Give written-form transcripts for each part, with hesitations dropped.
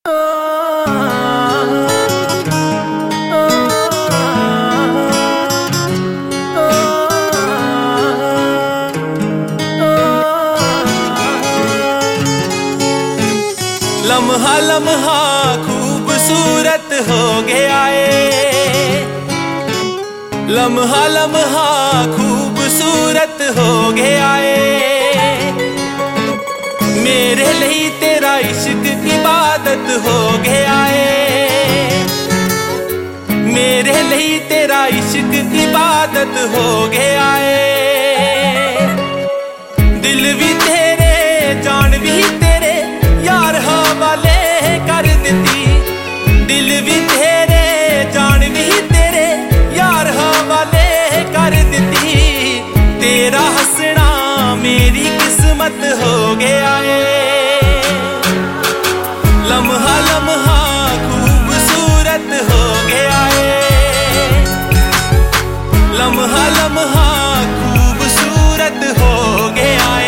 लम्हा लम्हा खूबसूरत हो गया है, लम्हा लम्हा खूबसूरत हो गया है। मेरे लिए तेरा इश्क इबादत हो गया है, मेरे लिए तेरा इश्क इबादत हो गया है। दिल भी तेरे जान भी तेरे यार हवाले कर देती, दिल भी तेरे जान भी तेरे यार हवाले कर देती। तेरा हंसना मेरी किस्मत हो गया है, लम्हा लम्हा खूबसूरत हो गया है, लम्हा लम्हा खूबसूरत हो गया है।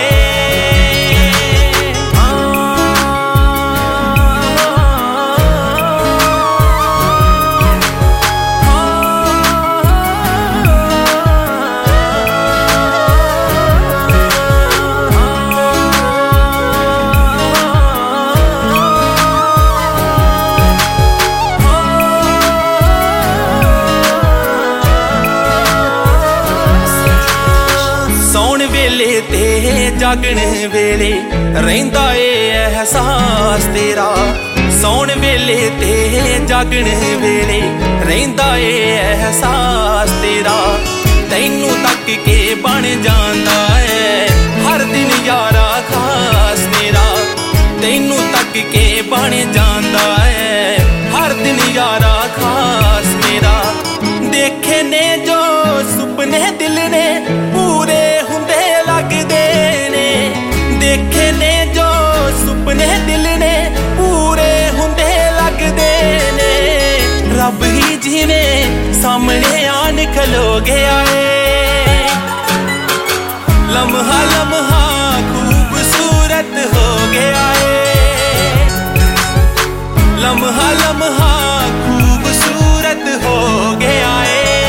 वेले ते जागण वेले रहिंदा ए एहसास तेरा, सौण वेले ते जागण वेले रहिंदा ए एहसास तेरा। तैनू तक के बन जांदा है हर दिन यारा खास मेरा, तैनू तक के बन जांदा है हर दिन यारा खास मेरा। देखे ने जो सुपने दिल ने पूरे हुंदे लगदे ने, देखे ने जो सुपने दिल ने पूरे हुंदे लगदे ने। रब ही जिवें सामने आन खलो गया है, लम्हा लम्हा खूबसूरत हो गया है, लम्हा लम्हा खूबसूरत हो गया है।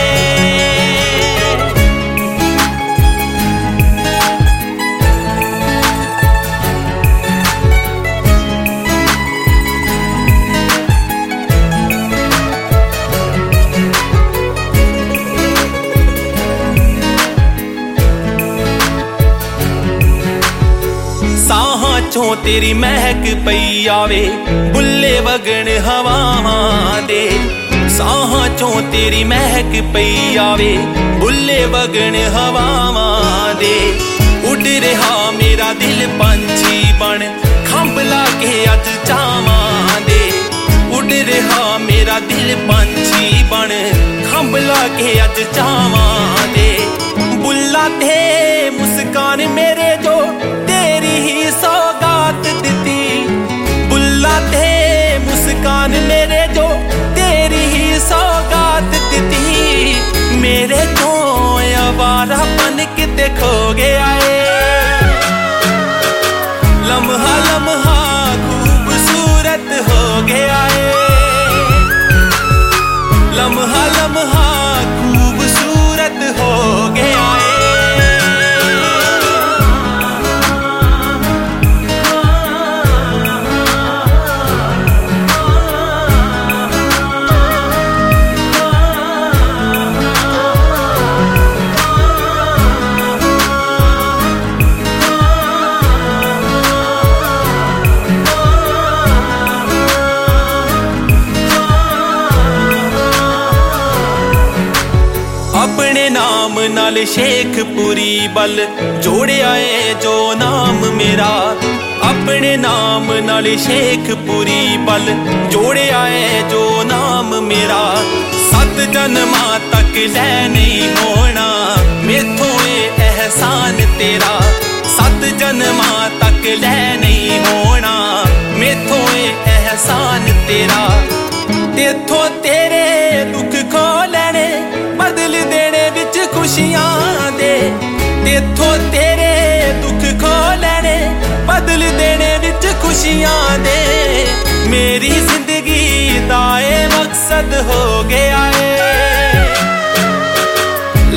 साहां चों तेरी महक पई आवे बुल्ले वगण हवावां दे, साहां चों तेरी महक पई आवे बुल्ले वगण हवावां दे। उड़ रहा मेरा दिल पंछी बन खंभ लाके अज चावां दे, उड़ रहा मेरा दिल पंछी बन खंभ लाके अज चावां दे। बुल्ला ते मुस्कान मेरे जो तेरी ही सौगात दिती, बुल्ला ते मुस्कान मेरे जो तेरी ही सौगात दिती। मेरे तो आवारा बन किते खो गया है, लम्हा लम्हा खूबसूरत हो गया है, लम्हा लम्हा खूबसूरत हो गया है। अपने नाम नाल शेखपुरी बल जोड़िया है जो नाम मेरा, अपने नाम नाल शेखपुरी बल जोड़िया है जो नाम मेरा। 7 जन्मां तक लै नहीं होना मेथों ए एहसान तेरा, 7 जन्मां तक लै नहीं होना मेथों ए एहसान तेरा। तेथों तेरे दुख खो लेने बदल देने विच खुशियां दे, तेथों तेरे दुख खो लेने बदल देने विच खुशियां दे। मेरी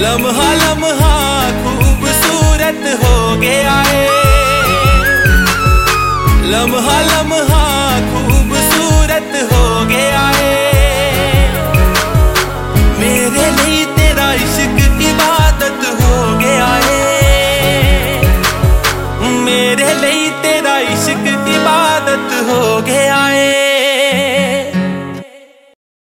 लम्हा लम्हा खूबसूरत हो गया है, लम्हा लम्हा